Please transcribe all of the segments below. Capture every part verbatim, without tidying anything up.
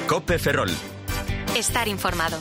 COPE Ferrol. Estar informado.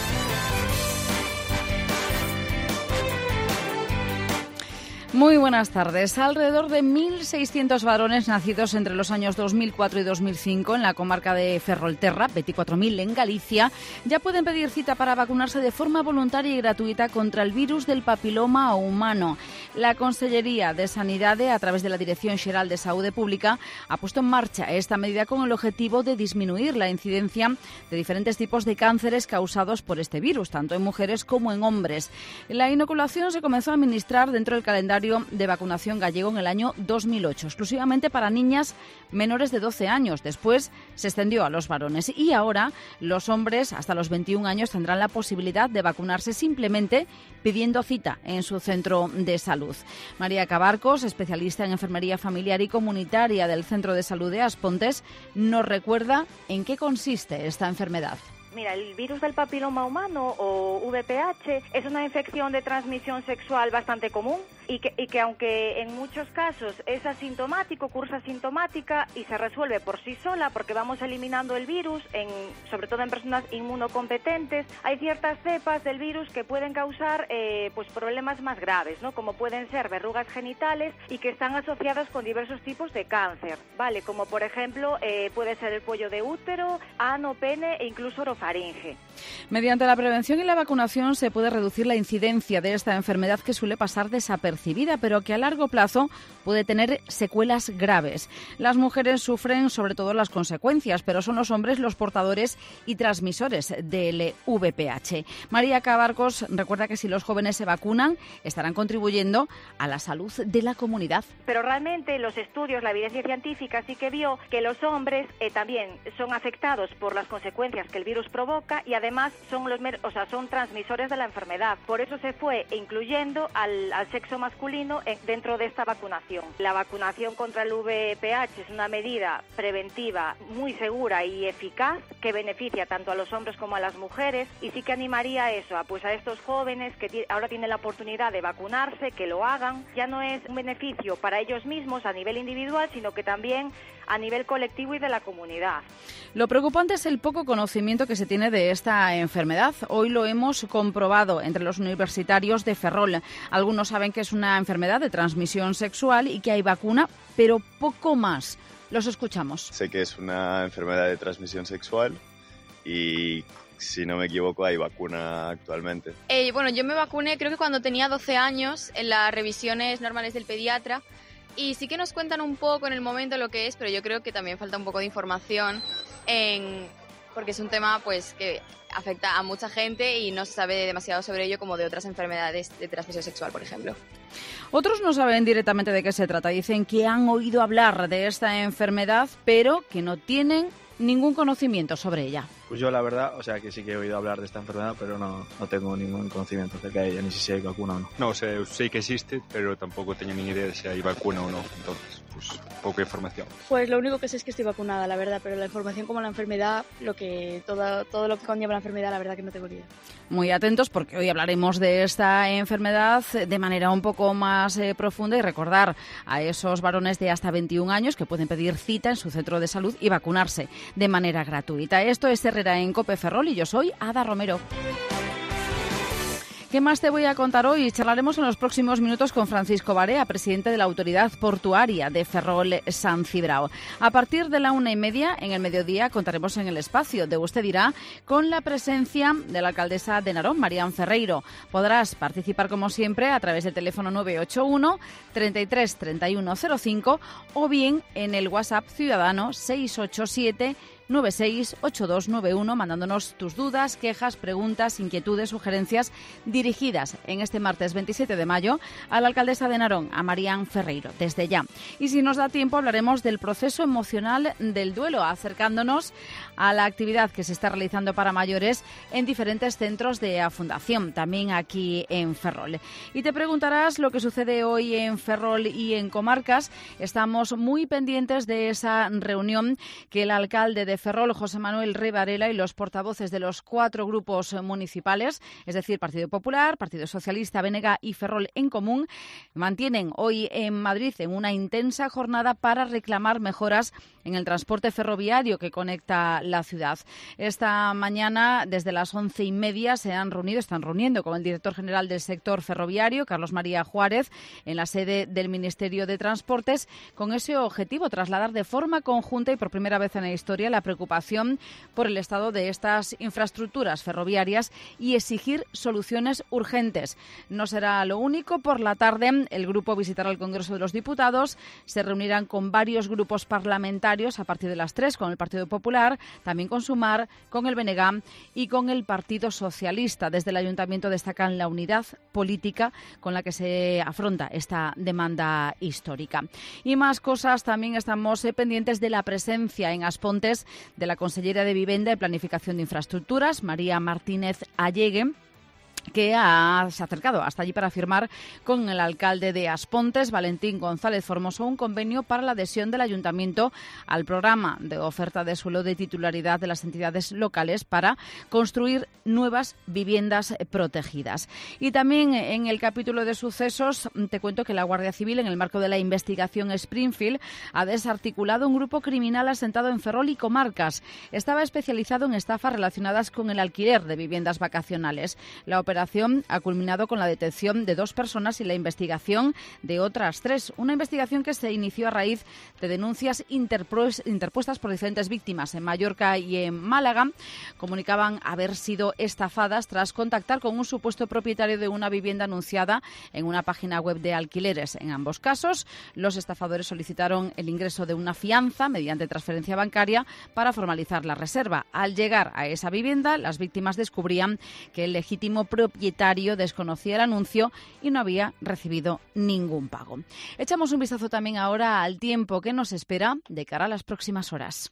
Muy buenas tardes. Alrededor de mil seiscientos varones nacidos entre los años dos mil cuatro y dos mil cinco en la comarca de Ferrolterra, veinticuatro mil en Galicia, ya pueden pedir cita para vacunarse de forma voluntaria y gratuita contra el virus del papiloma humano. La Consellería de Sanidade, a través de la Dirección Xeral de Saúde Pública, ha puesto en marcha esta medida con el objetivo de disminuir la incidencia de diferentes tipos de cánceres causados por este virus, tanto en mujeres como en hombres. La inoculación se comenzó a administrar dentro del calendario de vacunación gallego en el año dos mil ocho, exclusivamente para niñas menores de doce años. Después se extendió a los varones y ahora los hombres hasta los veintiún años tendrán la posibilidad de vacunarse simplemente pidiendo cita en su centro de salud. María Cabarcos, especialista en enfermería familiar y comunitaria del Centro de Salud de Aspontes, nos recuerda en qué consiste esta enfermedad. Mira, el virus del papiloma humano o V P H es una infección de transmisión sexual bastante común y que, y que aunque en muchos casos es asintomático, cursa asintomática y se resuelve por sí sola porque vamos eliminando el virus, en, sobre todo en personas inmunocompetentes, hay ciertas cepas del virus que pueden causar eh, pues problemas más graves, ¿no? Como pueden ser verrugas genitales y que están asociadas con diversos tipos de cáncer, ¿vale? Como por ejemplo eh, puede ser el cuello de útero, ano, pene e incluso orofaringe. Mediante la prevención y la vacunación se puede reducir la incidencia de esta enfermedad que suele pasar desapercibida, pero que a largo plazo puede tener secuelas graves. Las mujeres sufren sobre todo las consecuencias, pero son los hombres los portadores y transmisores del V P H. María Cabarcos recuerda que si los jóvenes se vacunan, estarán contribuyendo a la salud de la comunidad. Pero realmente los estudios, la evidencia científica sí que vio que los hombres eh, también son afectados por las consecuencias que el virus provoca y además son los o sea, son transmisores de la enfermedad. Por eso se fue incluyendo al, al sexo masculino en, dentro de esta vacunación. La vacunación contra el V P H es una medida preventiva muy segura y eficaz que beneficia tanto a los hombres como a las mujeres y sí que animaría a eso, a, pues a estos jóvenes que t- ahora tienen la oportunidad de vacunarse, que lo hagan. Ya no es un beneficio para ellos mismos a nivel individual, sino que también a nivel colectivo y de la comunidad. Lo preocupante es el poco conocimiento que se tiene de esta enfermedad. Hoy lo hemos comprobado entre los universitarios de Ferrol. Algunos saben que es una enfermedad de transmisión sexual y que hay vacuna, pero poco más. Los escuchamos. Sé que es una enfermedad de transmisión sexual y, si no me equivoco, hay vacuna actualmente. Eh, bueno, yo me vacuné creo que cuando tenía doce años en las revisiones normales del pediatra. Y sí que nos cuentan un poco en el momento lo que es, pero yo creo que también falta un poco de información, en, porque es un tema pues que afecta a mucha gente y no se sabe demasiado sobre ello como de otras enfermedades de transmisión sexual, por ejemplo. Otros no saben directamente de qué se trata. Dicen que han oído hablar de esta enfermedad, pero que no tienen ningún conocimiento sobre ella. Pues yo la verdad, o sea que sí que he oído hablar de esta enfermedad, pero no, no tengo ningún conocimiento acerca de ella, ni si hay vacuna o no. No, sé, sé que existe, pero tampoco tengo ni idea de si hay vacuna o no, entonces pues poca información. Pues lo único que sé es que estoy vacunada, la verdad, pero la información como la enfermedad, lo que todo, todo lo que conlleva la enfermedad, la verdad que no tengo ni idea. Muy atentos porque hoy hablaremos de esta enfermedad de manera un poco más eh, profunda y recordar a esos varones de hasta veintiún años que pueden pedir cita en su centro de salud y vacunarse de manera gratuita. Esto es Herrera en COPE Ferrol y yo soy Ada Romero. ¿Qué más te voy a contar hoy? Charlaremos en los próximos minutos con Francisco Barea, presidente de la Autoridad Portuaria de Ferrol-San Cibrao. A partir de la una y media, en el mediodía, contaremos en el espacio de Usted Dirá con la presencia de la alcaldesa de Narón, Marián Ferreiro. Podrás participar, como siempre, a través del teléfono nueve ocho uno, treinta y tres, treinta y uno cero cinco o bien en el WhatsApp ciudadano seis ocho siete, nueve seis ocho dos nueve uno, mandándonos tus dudas, quejas, preguntas, inquietudes, sugerencias dirigidas en este martes veintisiete de mayo a la alcaldesa de Narón, a Marián Ferreiro, desde ya. Y si nos da tiempo hablaremos del proceso emocional del duelo, acercándonos a la actividad que se está realizando para mayores en diferentes centros de la Fundación, también aquí en Ferrol. Y te preguntarás lo que sucede hoy en Ferrol y en comarcas. Estamos muy pendientes de esa reunión que el alcalde de Ferrol, José Manuel Rey Varela, y los portavoces de los cuatro grupos municipales, es decir, Partido Popular, Partido Socialista, B N G y Ferrol en Común, mantienen hoy en Madrid en una intensa jornada para reclamar mejoras en el transporte ferroviario que conecta la ciudad. Esta mañana, desde las once y media, se han reunido, están reuniendo con el director general del sector ferroviario, Carlos María Juárez, en la sede del Ministerio de Transportes, con ese objetivo, trasladar de forma conjunta y por primera vez en la historia la preocupación por el estado de estas infraestructuras ferroviarias y exigir soluciones urgentes. No será lo único. Por la tarde, el grupo visitará el Congreso de los Diputados. Se reunirán con varios grupos parlamentarios a partir de las tres, con el Partido Popular, también con Sumar, con el B N G y con el Partido Socialista. Desde el Ayuntamiento destacan la unidad política con la que se afronta esta demanda histórica. Y más cosas, también estamos eh, pendientes de la presencia en Aspontes de la consellera de Vivienda y Planificación de Infraestructuras, María Martínez Allegue, que ha, se ha acercado hasta allí para firmar con el alcalde de Aspontes, Valentín González Formoso, un convenio para la adhesión del ayuntamiento al programa de oferta de suelo de titularidad de las entidades locales para construir nuevas viviendas protegidas. Y también en el capítulo de sucesos te cuento que la Guardia Civil, en el marco de la investigación Springfield, ha desarticulado un grupo criminal asentado en Ferrol y comarcas. Estaba especializado en estafas relacionadas con el alquiler de viviendas vacacionales. La operación ha culminado con la detención de dos personas y la investigación de otras tres. Una investigación que se inició a raíz de denuncias interpuestas por diferentes víctimas en Mallorca y en Málaga. Comunicaban haber sido estafadas tras contactar con un supuesto propietario de una vivienda anunciada en una página web de alquileres. En ambos casos, los estafadores solicitaron el ingreso de una fianza mediante transferencia bancaria para formalizar la reserva. Al llegar a esa vivienda, las víctimas descubrían que el legítimo propietario propietario desconocía el anuncio y no había recibido ningún pago. Echamos un vistazo también ahora al tiempo que nos espera de cara a las próximas horas.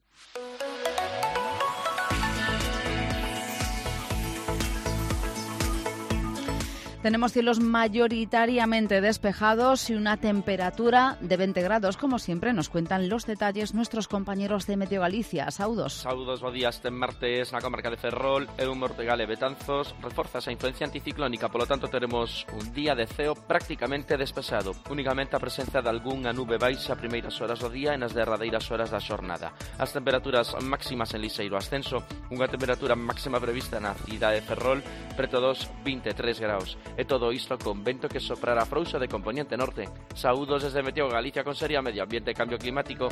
Tenemos cielos mayoritariamente despejados y una temperatura de veinte grados. Como siempre, nos cuentan los detalles nuestros compañeros de Meteo Galicia. Saúdos. Saúdos, bo día. Este martes na comarca de Ferrol e un Mortegal e Betanzos reforza esa influencia anticiclónica, polo tanto teremos un día de ceo prácticamente despexado. Únicamente a presenza de algunha nube baixa a primeiras horas do día e nas derradeiras horas da xornada. As temperaturas máximas en liseiro ascenso, unha temperatura máxima prevista na cidade de Ferrol preto dos vinte e tres graus. E todo isto con vento que soprará frouxo de componente norte. Saúdos desde Meteo Galicia con Seria Medio Ambiente e Cambio Climático.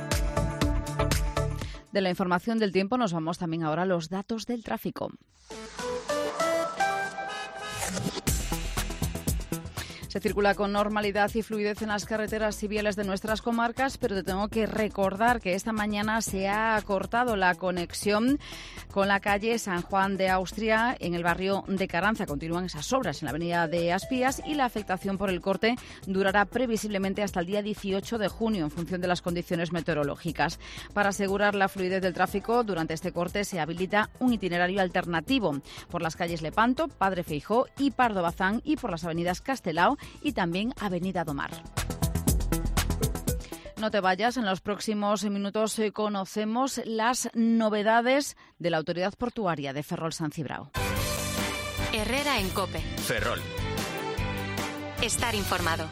De la información del tiempo nos vamos también ahora a los datos del tráfico. Se circula con normalidad y fluidez en las carreteras y viales de nuestras comarcas, pero te tengo que recordar que esta mañana se ha cortado la conexión con la calle San Juan de Austria en el barrio de Caranza. Continúan esas obras en la avenida de Aspías y la afectación por el corte durará previsiblemente hasta el día dieciocho de junio en función de las condiciones meteorológicas. Para asegurar la fluidez del tráfico, durante este corte se habilita un itinerario alternativo por las calles Lepanto, Padre Feijó y Pardo Bazán y por las avenidas Castelao y también Avenida Domar. No te vayas, en los próximos minutos conocemos las novedades de la Autoridad Portuaria de Ferrol-San Cibrao. Herrera en COPE. Ferrol. Estar informado.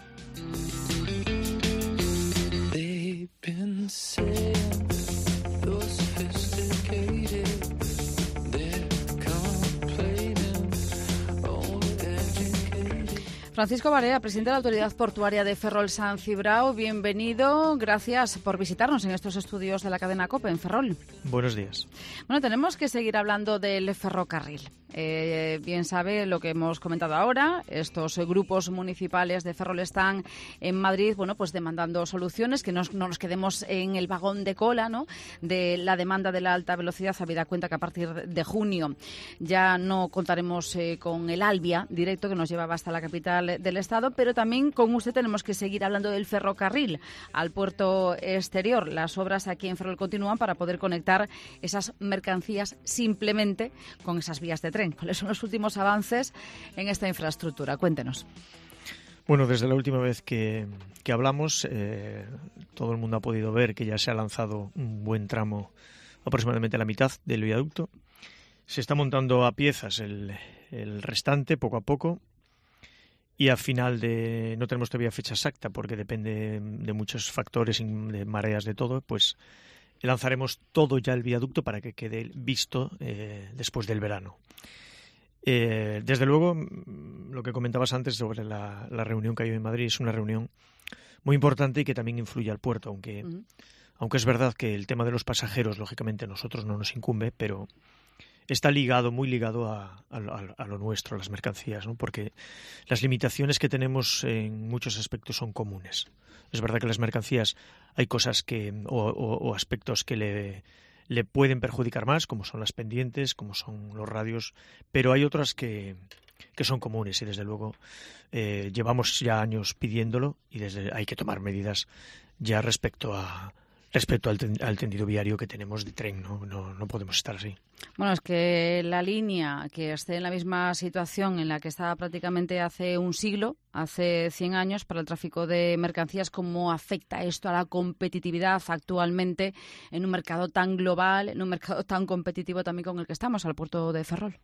Francisco Barea, presidente de la Autoridad Portuaria de Ferrol-San Cibrao, bienvenido. Gracias por visitarnos en estos estudios de la cadena COPE en Ferrol. Buenos días. Bueno, tenemos que seguir hablando del ferrocarril. Eh, bien sabe lo que hemos comentado ahora. Estos grupos municipales de Ferrol están en Madrid, bueno, pues demandando soluciones, que no, no nos quedemos en el vagón de cola, ¿no?, de la demanda de la alta velocidad, habida cuenta que a partir de junio ya no contaremos eh, con el Albia directo que nos llevaba hasta la capital del Estado, pero también con usted tenemos que seguir hablando del ferrocarril al puerto exterior. Las obras aquí en Ferrol continúan para poder conectar esas mercancías simplemente con esas vías de tren. ¿Cuáles son los últimos avances en esta infraestructura? Cuéntenos. Bueno, desde la última vez que, que hablamos, eh, todo el mundo ha podido ver que ya se ha lanzado un buen tramo, aproximadamente la mitad del viaducto. Se está montando a piezas el, el restante, poco a poco. y a final de... no tenemos todavía fecha exacta porque depende de muchos factores, de mareas, de todo, pues lanzaremos todo ya el viaducto para que quede visto eh, después del verano. Eh, desde luego, lo que comentabas antes sobre la, la reunión que hay en Madrid es una reunión muy importante y que también influye al puerto, aunque, uh-huh. aunque es verdad que el tema de los pasajeros, lógicamente, a nosotros no nos incumbe, pero está ligado, muy ligado a, a, a lo nuestro, a las mercancías, ¿no? Porque las limitaciones que tenemos en muchos aspectos son comunes. Es verdad que las mercancías hay cosas que o, o, o aspectos que le, le pueden perjudicar más, como son las pendientes, como son los radios, pero hay otras que, que son comunes y desde luego eh, llevamos ya años pidiéndolo y desde hay que tomar medidas ya respecto a respecto al, ten, al tendido viario que tenemos de tren, ¿no? No, no podemos estar así. Bueno, es que la línea que esté en la misma situación en la que estaba prácticamente hace un siglo, hace cien años, para el tráfico de mercancías, ¿cómo afecta esto a la competitividad actualmente en un mercado tan global, en un mercado tan competitivo también con el que estamos, al puerto de Ferrol?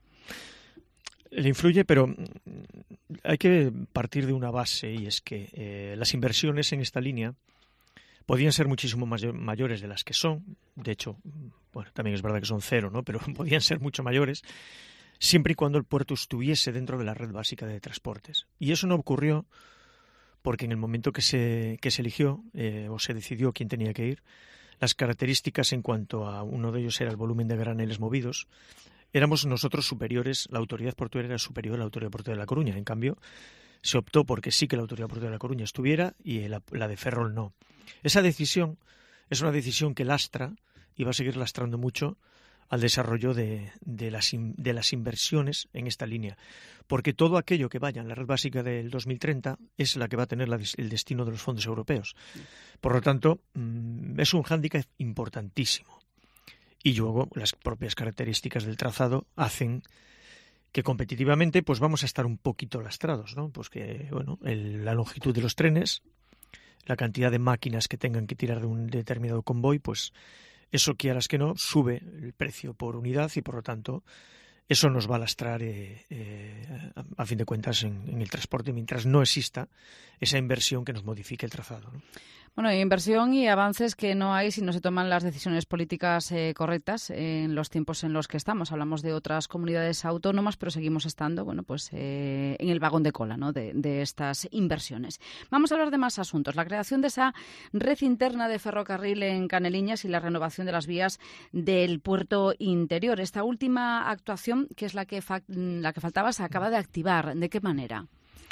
Le influye, pero hay que partir de una base y es que eh, las inversiones en esta línea podían ser muchísimo mayor, mayores de las que son. De hecho, bueno, también es verdad que son cero, ¿no? Pero podían ser mucho mayores siempre y cuando el puerto estuviese dentro de la red básica de transportes. Y eso no ocurrió porque en el momento que se, que se eligió eh, o se decidió quién tenía que ir, las características en cuanto a uno de ellos era el volumen de graneles movidos, éramos nosotros superiores, la autoridad portuaria era superior a la autoridad portuaria de La Coruña. En cambio, se optó porque sí que la autoridad portuaria de La Coruña estuviera y la, la de Ferrol no. Esa decisión es una decisión que lastra y va a seguir lastrando mucho al desarrollo de, de, las, in, de las inversiones en esta línea, porque todo aquello que vaya en la red básica del dos mil treinta es la que va a tener la, el destino de los fondos europeos. Por lo tanto, mmm, es un hándicap importantísimo. Y luego las propias características del trazado hacen que competitivamente pues vamos a estar un poquito lastrados, ¿no? Pues que, bueno, el, la longitud de los trenes, la cantidad de máquinas que tengan que tirar de un determinado convoy, pues eso, quieras que no, sube el precio por unidad y por lo tanto eso nos va a lastrar eh, eh, a, a fin de cuentas en, en el transporte mientras no exista esa inversión que nos modifique el trazado, ¿no? Bueno, inversión y avances que no hay si no se toman las decisiones políticas eh, correctas en los tiempos en los que estamos. Hablamos de otras comunidades autónomas, pero seguimos estando, bueno, pues eh, en el vagón de cola, ¿no?, de, de estas inversiones. Vamos a hablar de más asuntos. La creación de esa red interna de ferrocarril en Caneliñas y la renovación de las vías del puerto interior. Esta última actuación, que es la que, fa- la que faltaba, se acaba de activar. ¿De qué manera?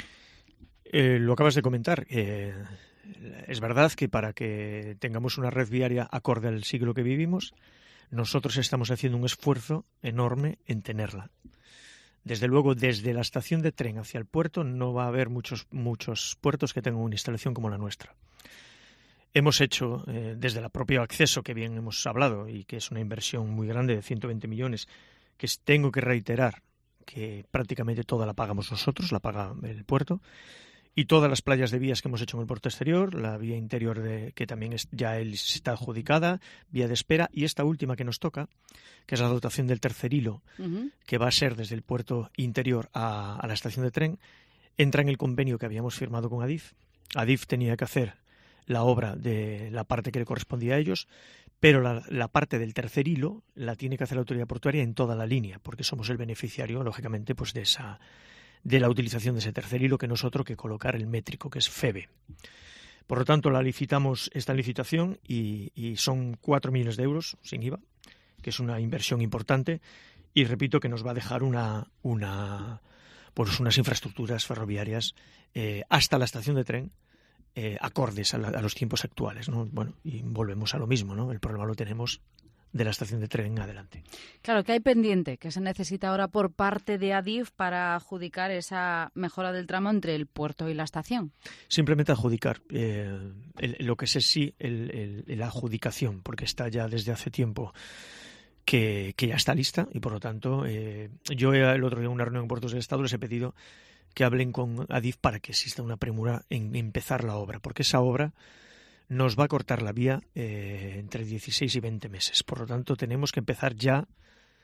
Eh, lo acabas de comentar. Eh... Es verdad que para que tengamos una red viaria acorde al siglo que vivimos, nosotros estamos haciendo un esfuerzo enorme en tenerla. Desde luego, desde la estación de tren hacia el puerto no va a haber muchos, muchos puertos que tengan una instalación como la nuestra. Hemos hecho, eh, desde el propio acceso, que bien hemos hablado, y que es una inversión muy grande de ciento veinte millones, que tengo que reiterar que prácticamente toda la pagamos nosotros, la paga el puerto, y todas las playas de vías que hemos hecho en el puerto exterior, la vía interior de, que también es, ya está adjudicada, vía de espera, y esta última que nos toca, que es la dotación del tercer hilo, uh-huh. que va a ser desde el puerto interior a, a la estación de tren, entra en el convenio que habíamos firmado con Adif. Adif tenía que hacer la obra de la parte que le correspondía a ellos, pero la, la parte del tercer hilo la tiene que hacer la autoridad portuaria en toda la línea, porque somos el beneficiario, lógicamente, pues de esa de la utilización de ese tercer hilo, que no es otro que colocar el métrico, que es FEBE. Por lo tanto, la licitamos esta licitación y, y son cuatro millones de euros sin I V A, que es una inversión importante y repito que nos va a dejar una, una pues unas infraestructuras ferroviarias eh, hasta la estación de tren eh, acordes a, la, a los tiempos actuales, ¿no? Bueno, y volvemos a lo mismo, ¿no? El problema lo tenemos de la estación de tren en adelante. Claro, que hay pendiente, que se necesita ahora por parte de Adif para adjudicar esa mejora del tramo entre el puerto y la estación. Simplemente adjudicar. Eh, el, lo que sé sí, el, el, la adjudicación, porque está ya desde hace tiempo que, que ya está lista y por lo tanto eh, yo el otro día en una reunión en Puertos del Estado les he pedido que hablen con Adif para que exista una premura en empezar la obra, porque esa obra nos va a cortar la vía eh, entre dieciséis y veinte meses. Por lo tanto, tenemos que empezar ya,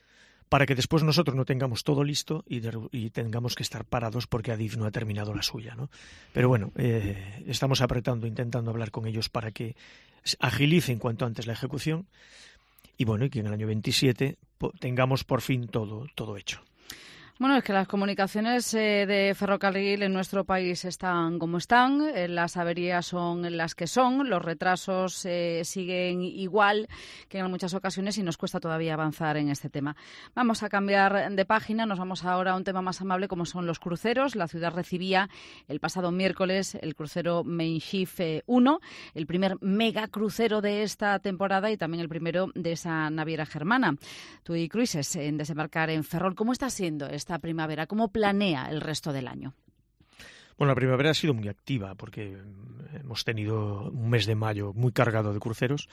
para que después nosotros no tengamos todo listo y, de, y tengamos que estar parados porque Adif no ha terminado la suya, ¿no? Pero bueno, eh, estamos apretando, intentando hablar con ellos para que agilicen cuanto antes la ejecución y bueno, y que en el año veintisiete po- tengamos por fin todo, todo hecho. Bueno, es que las comunicaciones eh, de ferrocarril en nuestro país están como están, eh, las averías son las que son, los retrasos eh, siguen igual que en muchas ocasiones y nos cuesta todavía avanzar en este tema. Vamos a cambiar de página, nos vamos ahora a un tema más amable como son los cruceros. La ciudad recibía el pasado miércoles el crucero Mein Schiff uno, el primer mega crucero de esta temporada y también el primero de esa naviera germana. TUI Cruises en desembarcar en Ferrol. ¿Cómo está siendo esta esta primavera? ¿Cómo planea el resto del año? Bueno, la primavera ha sido muy activa porque hemos tenido un mes de mayo muy cargado de cruceros.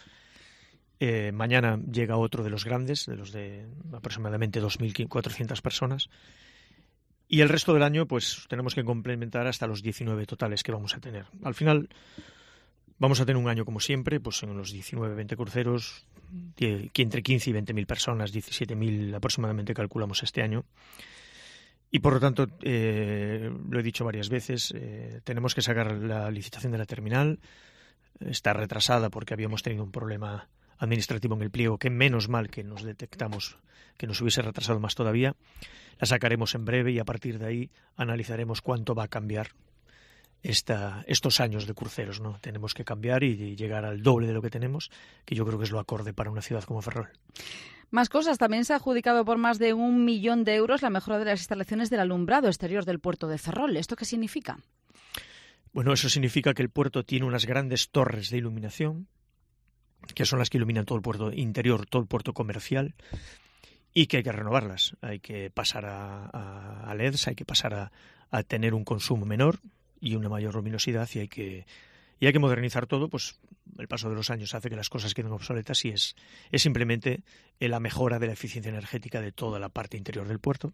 Eh, mañana llega otro de los grandes, de los de aproximadamente dos mil cuatrocientas personas. Y el resto del año, pues tenemos que complementar hasta los diecinueve totales que vamos a tener. Al final, vamos a tener un año como siempre, pues en los diecinueve, veinte cruceros, que entre quince y veinte mil personas, diecisiete mil aproximadamente calculamos este año. Y por lo tanto, eh, lo he dicho varias veces, eh, tenemos que sacar la licitación de la terminal. Está retrasada porque habíamos tenido un problema administrativo en el pliego que menos mal que nos detectamos que nos hubiese retrasado más todavía. La sacaremos en breve y a partir de ahí analizaremos cuánto va a cambiar esta, estos años de cruceros, ¿no? Tenemos que cambiar y llegar al doble de lo que tenemos, que yo creo que es lo acorde para una ciudad como Ferrol. Más cosas. También se ha adjudicado por más de un millón de euros la mejora de las instalaciones del alumbrado exterior del puerto de Ferrol. ¿Esto qué significa? Bueno, eso significa que el puerto tiene unas grandes torres de iluminación, que son las que iluminan todo el puerto interior, todo el puerto comercial, y que hay que renovarlas. Hay que pasar a, a, a L E Ds, hay que pasar a, a tener un consumo menor y una mayor luminosidad, y hay que y hay que modernizar todo. Pues el paso de los años hace que las cosas queden obsoletas y es, es simplemente la mejora de la eficiencia energética de toda la parte interior del puerto.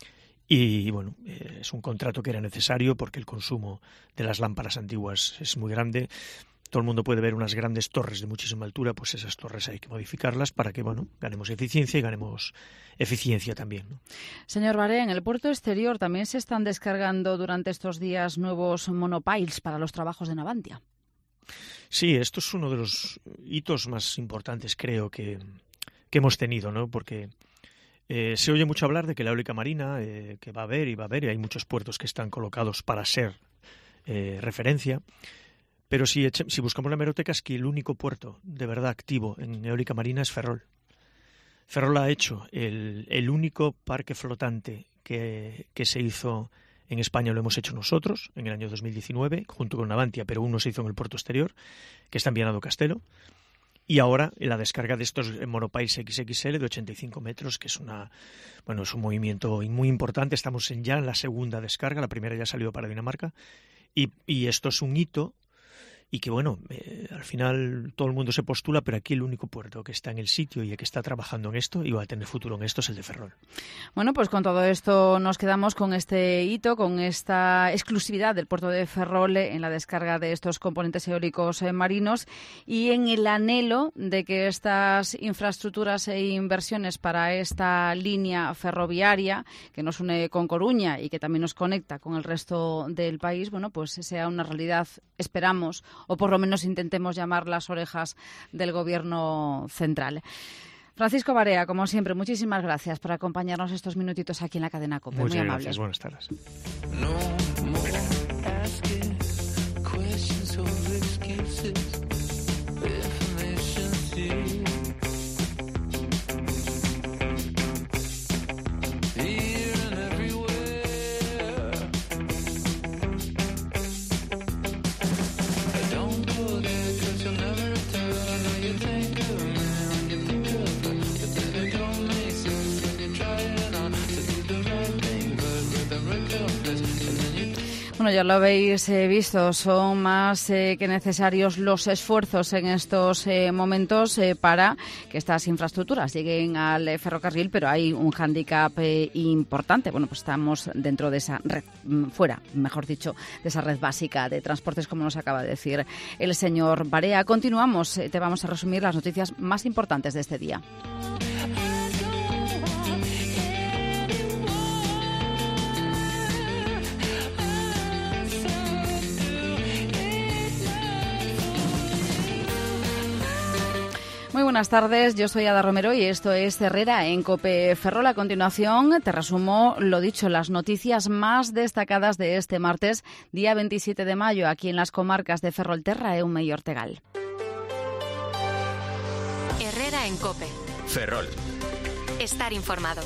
Y bueno, es un contrato que era necesario porque el consumo de las lámparas antiguas es muy grande. Todo el mundo puede ver unas grandes torres de muchísima altura, pues esas torres hay que modificarlas para que, bueno, ganemos eficiencia y ganemos eficiencia también, ¿no? Señor Barea, en el puerto exterior también se están descargando durante estos días nuevos monopiles para los trabajos de Navantia. Sí, esto es uno de los hitos más importantes, creo, que, que hemos tenido, ¿no? Porque eh, se oye mucho hablar de que la eólica marina, eh, que va a haber y va a haber, y hay muchos puertos que están colocados para ser eh, referencia. Pero si, si buscamos la hemeroteca, es que el único puerto de verdad activo en eólica marina es Ferrol. Ferrol ha hecho el, el único parque flotante que, que se hizo en España, lo hemos hecho nosotros en el año dos mil diecinueve, junto con Navantia, pero uno se hizo en el puerto exterior, que está en Viana do Castelo. Y ahora la descarga de estos monopiles equis equis ele de ochenta y cinco metros, que es una bueno es un movimiento muy importante. Estamos en, ya en la segunda descarga, la primera ya salió para Dinamarca, y, y esto es un hito. Y que, bueno, eh, al final todo el mundo se postula, pero aquí el único puerto que está en el sitio y que está trabajando en esto y va a tener futuro en esto es el de Ferrol. Bueno, pues con todo esto nos quedamos con este hito, con esta exclusividad del puerto de Ferrol en la descarga de estos componentes eólicos eh, marinos y en el anhelo de que estas infraestructuras e inversiones para esta línea ferroviaria que nos une con Coruña y que también nos conecta con el resto del país, bueno, pues sea una realidad, esperamos, o por lo menos intentemos llamar las orejas del Gobierno central. Francisco Barea, como siempre, muchísimas gracias por acompañarnos estos minutitos aquí en la cadena COPE. Muchas Muy gracias, amable. buenas tardes. Bueno, ya lo habéis eh, visto, son más eh, que necesarios los esfuerzos en estos eh, momentos eh, para que estas infraestructuras lleguen al eh, ferrocarril, pero hay un hándicap eh, importante. Bueno, pues estamos dentro de esa red, fuera, mejor dicho, de esa red básica de transportes, como nos acaba de decir el señor Barea. Continuamos, eh, te vamos a resumir las noticias más importantes de este día. Muy buenas tardes, yo soy Ada Romero y esto es Herrera en COPE Ferrol. A continuación te resumo lo dicho, las noticias más destacadas de este martes, día veintisiete de mayo, aquí en las comarcas de Ferrolterra, Eume y Ortegal. Herrera en COPE. Ferrol. Estar informado.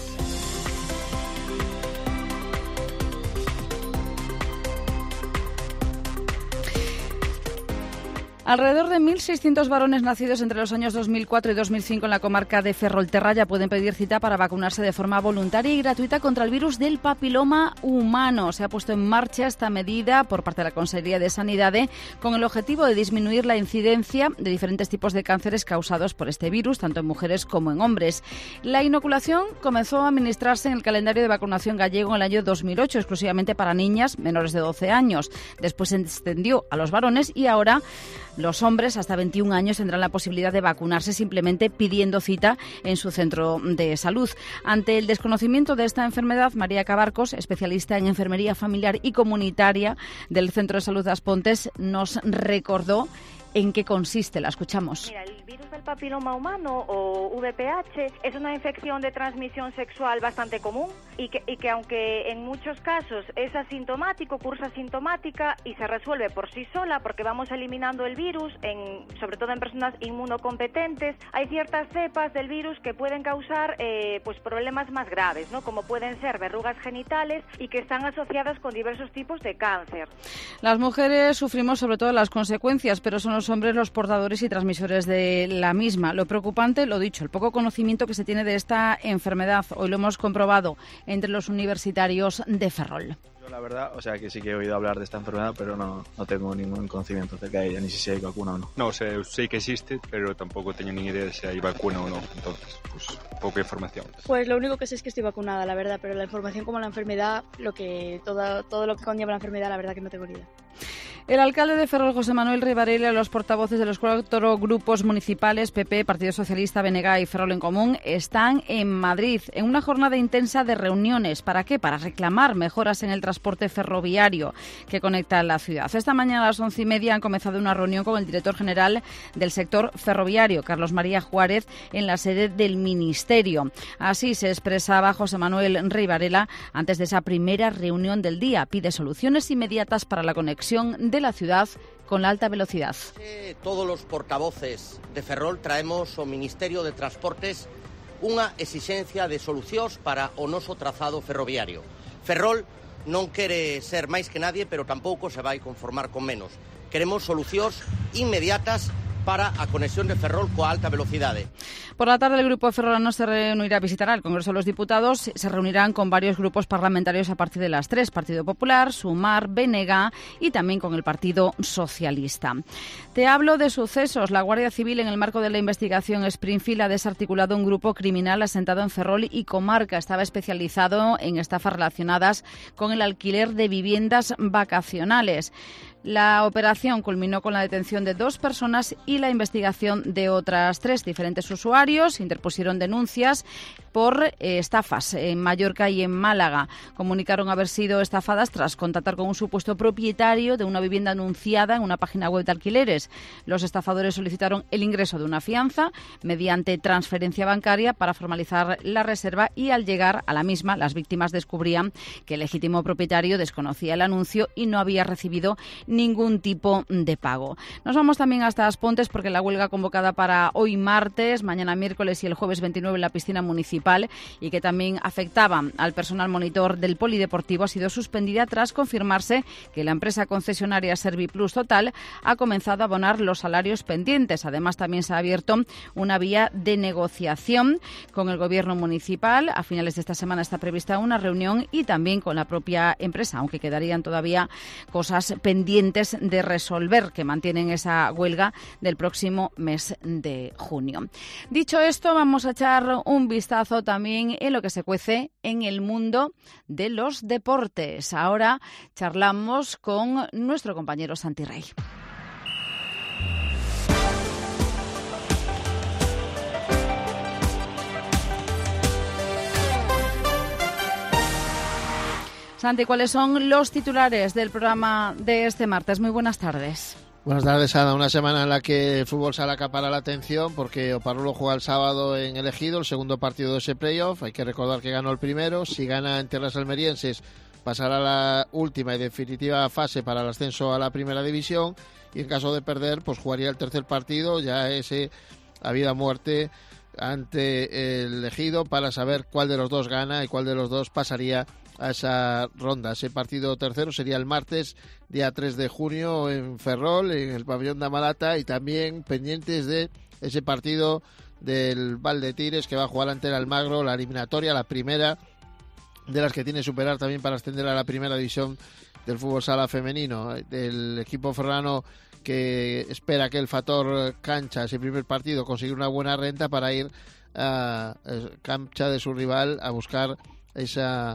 Alrededor de mil seiscientos varones nacidos entre los años dos mil cuatro y dos mil cinco en la comarca de Ferrolterra ya pueden pedir cita para vacunarse de forma voluntaria y gratuita contra el virus del papiloma humano. Se ha puesto en marcha esta medida por parte de la Consejería de Sanidad con el objetivo de disminuir la incidencia de diferentes tipos de cánceres causados por este virus, tanto en mujeres como en hombres. La inoculación comenzó a administrarse en el calendario de vacunación gallego en el año dos mil ocho, exclusivamente para niñas menores de doce años. Después se extendió a los varones y ahora los hombres hasta veintiún años tendrán la posibilidad de vacunarse simplemente pidiendo cita en su centro de salud. Ante el desconocimiento de esta enfermedad, María Cabarcos, especialista en enfermería familiar y comunitaria del Centro de Salud As Pontes, nos recordó en qué consiste. La escuchamos. Mira, el virus del papiloma humano o V P H es una infección de transmisión sexual bastante común y que, y que aunque en muchos casos es asintomático, cursa asintomática y se resuelve por sí sola porque vamos eliminando el virus, en, sobre todo en personas inmunocompetentes, hay ciertas cepas del virus que pueden causar eh, pues problemas más graves, ¿no? Como pueden ser verrugas genitales y que están asociadas con diversos tipos de cáncer. Las mujeres sufrimos sobre todo las consecuencias, pero son los hombres los portadores y transmisores de la misma. Lo preocupante, lo dicho, el poco conocimiento que se tiene de esta enfermedad. Hoy lo hemos comprobado entre los universitarios de Ferrol. Yo la verdad, o sea que sí que he oído hablar de esta enfermedad, pero no, no tengo ningún conocimiento acerca de ella, ni si hay vacuna o no. No, o sea, sé que existe, pero tampoco tengo ni idea de si hay vacuna o no. Entonces, pues, poca información. Pues lo único que sé es que estoy vacunada, la verdad, pero la información como la enfermedad, lo que todo, todo lo que conlleva la enfermedad, la verdad que no tengo ni idea. El alcalde de Ferrol, José Manuel Rey Varela, y los portavoces de los cuatro grupos municipales, P P, Partido Socialista, B N G y Ferrol en Común, están en Madrid en una jornada intensa de reuniones. ¿Para qué? Para reclamar mejoras en el transporte ferroviario que conecta la ciudad. Esta mañana a las once y media han comenzado una reunión con el director general del sector ferroviario, Carlos María Juárez, en la sede del Ministerio. Así se expresaba José Manuel Rey Varela antes de esa primera reunión del día. Pide soluciones inmediatas para la conexión de la ciudad con la alta velocidad. Todos los portavoces de Ferrol traemos ao Ministerio de Transportes unha exigencia de solucións para o noso trazado ferroviario. Ferrol non quere ser máis que nadie, pero tampouco se vai conformar con menos. Queremos solucións inmediatas para a conexión de Ferrol coa alta velocidade. Por la tarde el Grupo Ferrolano se reunirá, visitará el Congreso de los Diputados, se reunirán con varios grupos parlamentarios a partir de las tres, Partido Popular, Sumar, B N G y también con el Partido Socialista. Te hablo de sucesos. La Guardia Civil, en el marco de la investigación Springfield, ha desarticulado un grupo criminal asentado en Ferrol y comarca. Estaba especializado en estafas relacionadas con el alquiler de viviendas vacacionales. La operación culminó con la detención de dos personas y la investigación de otras tres. Diferentes usuarios interpusieron denuncias por eh, estafas en Mallorca y en Málaga. Comunicaron haber sido estafadas tras contactar con un supuesto propietario de una vivienda anunciada en una página web de alquileres. Los estafadores solicitaron el ingreso de una fianza mediante transferencia bancaria para formalizar la reserva y al llegar a la misma, las víctimas descubrían que el legítimo propietario desconocía el anuncio y no había recibido ningún tipo de pago. Nos vamos también hasta As Pontes porque la huelga convocada para hoy martes, mañana miércoles y el jueves veintinueve en la piscina municipal y que también afectaba al personal monitor del polideportivo ha sido suspendida tras confirmarse que la empresa concesionaria Serviplus Total ha comenzado a abonar los salarios pendientes. Además, también se ha abierto una vía de negociación con el gobierno municipal. A finales de esta semana está prevista una reunión y también con la propia empresa, aunque quedarían todavía cosas pendientes de resolver que mantienen esa huelga del próximo mes de junio. Dicho esto, vamos a echar un vistazo también en lo que se cuece en el mundo de los deportes. Ahora charlamos con nuestro compañero Santi Rey. Santi, ¿cuáles son los titulares del programa de este martes? Muy buenas tardes. Buenas tardes, Ada. Una semana en la que el fútbol sala acapara la atención porque Oparrulo juega el sábado en el Ejido, el segundo partido de ese playoff. Hay que recordar que ganó el primero. Si gana en tierras almerienses, pasará a la última y definitiva fase para el ascenso a la primera división. Y en caso de perder, pues jugaría el tercer partido, ya ese a vida o muerte ante el Ejido, para saber cuál de los dos gana y cuál de los dos pasaría a esa ronda. Ese partido tercero sería el martes, día tres de junio, en Ferrol, en el pabellón de Amalata, y también pendientes de ese partido del Valdetires, que va a jugar ante el Almagro, la eliminatoria, la primera de las que tiene que superar también para ascender a la primera división del fútbol sala femenino. Del equipo ferrano, que espera que el factor cancha, ese primer partido, conseguir una buena renta para ir a cancha de su rival a buscar esa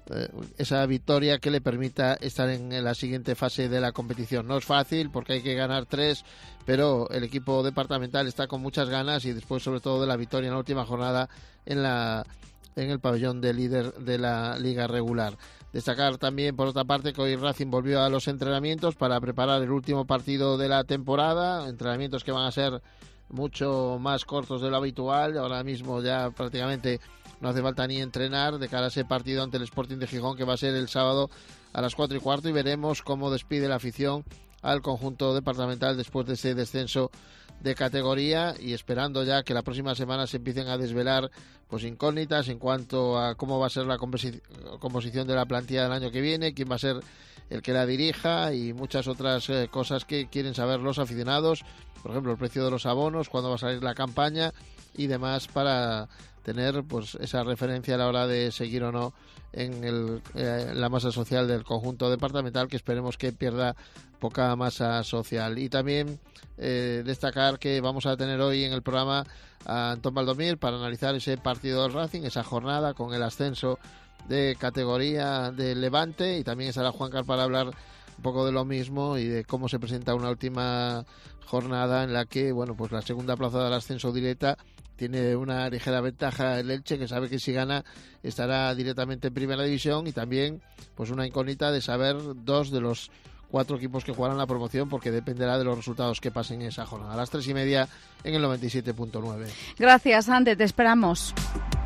esa victoria que le permita estar en la siguiente fase de la competición. No es fácil porque hay que ganar tres, pero el equipo departamental está con muchas ganas, y después sobre todo de la victoria en la última jornada en la en el pabellón de líder de la liga regular. Destacar también, por otra parte, que hoy Racing volvió a los entrenamientos para preparar el último partido de la temporada, entrenamientos que van a ser mucho más cortos de lo habitual. Ahora mismo ya prácticamente no hace falta ni entrenar de cara a ese partido ante el Sporting de Gijón, que va a ser el sábado a las cuatro y cuarto, y veremos cómo despide la afición al conjunto departamental después de ese descenso de categoría, y esperando ya que la próxima semana se empiecen a desvelar pues incógnitas en cuanto a cómo va a ser la composi- composición de la plantilla del año que viene, quién va a ser el que la dirija y muchas otras eh, cosas que quieren saber los aficionados, por ejemplo el precio de los abonos, cuándo va a salir la campaña y demás, para tener pues esa referencia a la hora de seguir o no en el, eh, la masa social del conjunto departamental, que esperemos que pierda poca masa social. Y también eh, destacar que vamos a tener hoy en el programa a Antón Valdomir para analizar ese partido del Racing, esa jornada con el ascenso de categoría del Levante, y también estará Juancar para hablar un poco de lo mismo y de cómo se presenta una última jornada en la que, bueno, pues la segunda plaza del ascenso directa tiene una ligera ventaja el Elche, que sabe que si gana estará directamente en primera división, y también pues una incógnita de saber dos de los cuatro equipos que jugarán la promoción, porque dependerá de los resultados que pasen en esa jornada. A las tres y media en el noventa y siete punto nueve. Gracias, Ante, te esperamos.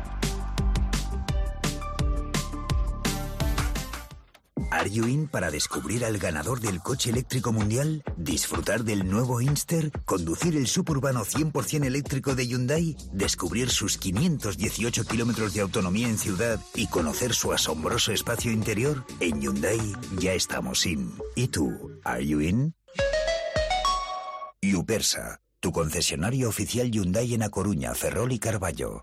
¿Are you in para descubrir al ganador del coche eléctrico mundial? ¿Disfrutar del nuevo Inster? ¿Conducir el suburbano cien por ciento eléctrico de Hyundai? ¿Descubrir sus quinientos dieciocho kilómetros de autonomía en ciudad y conocer su asombroso espacio interior? En Hyundai ya estamos in. ¿Y tú? ¿Are you in? Yupersa, tu concesionario oficial Hyundai en A Coruña, Ferrol y Carballo.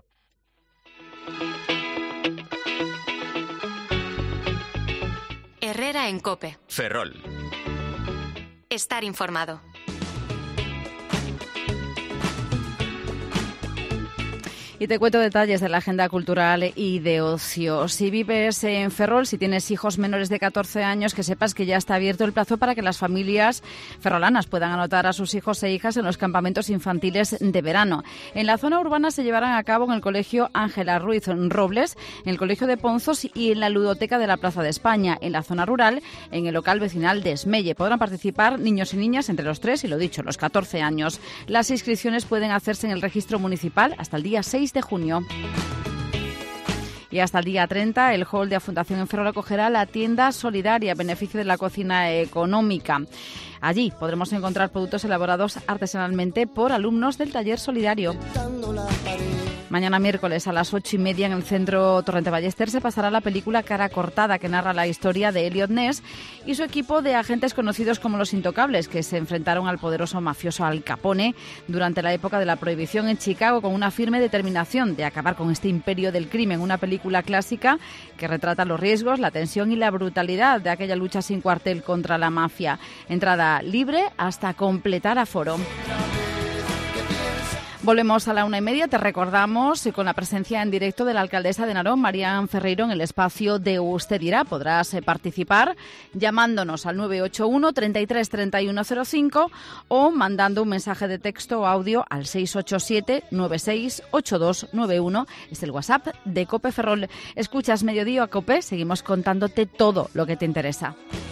Herrera en COPE. Ferrol. Estar informado. Y te cuento detalles de la agenda cultural y de ocio. Si vives en Ferrol, si tienes hijos menores de catorce años, que sepas que ya está abierto el plazo para que las familias ferrolanas puedan anotar a sus hijos e hijas en los campamentos infantiles de verano. En la zona urbana se llevarán a cabo en el Colegio Ángela Ruiz Robles, en el Colegio de Ponzos y en la Ludoteca de la Plaza de España. En la zona rural, en el local vecinal de Esmelle. Podrán participar niños y niñas entre los tres y, lo dicho, los catorce años. Las inscripciones pueden hacerse en el registro municipal hasta el día seis de junio. Y hasta el día treinta, el hall de la Fundación en Ferrol acogerá la tienda solidaria a beneficio de la cocina económica. Allí podremos encontrar productos elaborados artesanalmente por alumnos del taller solidario. Mañana miércoles a las ocho y media en el Centro Torrente Ballester se pasará la película Cara Cortada, que narra la historia de Elliot Ness y su equipo de agentes conocidos como los Intocables, que se enfrentaron al poderoso mafioso Al Capone durante la época de la prohibición en Chicago, con una firme determinación de acabar con este imperio del crimen. Una película clásica que retrata los riesgos, la tensión y la brutalidad de aquella lucha sin cuartel contra la mafia. Entrada libre hasta completar aforo. Volvemos a la una y media. Te recordamos con la presencia en directo de la alcaldesa de Narón, Marián Ferreiro, en el espacio de Usted Dirá. Podrás participar llamándonos al nueve ocho uno, treinta y tres, treinta y uno cero cinco o mandando un mensaje de texto o audio al seis ocho siete, nueve seis, ocho dos nueve uno. Es el WhatsApp de COPE Ferrol. Escuchas Mediodía a COPE. Seguimos contándote todo lo que te interesa.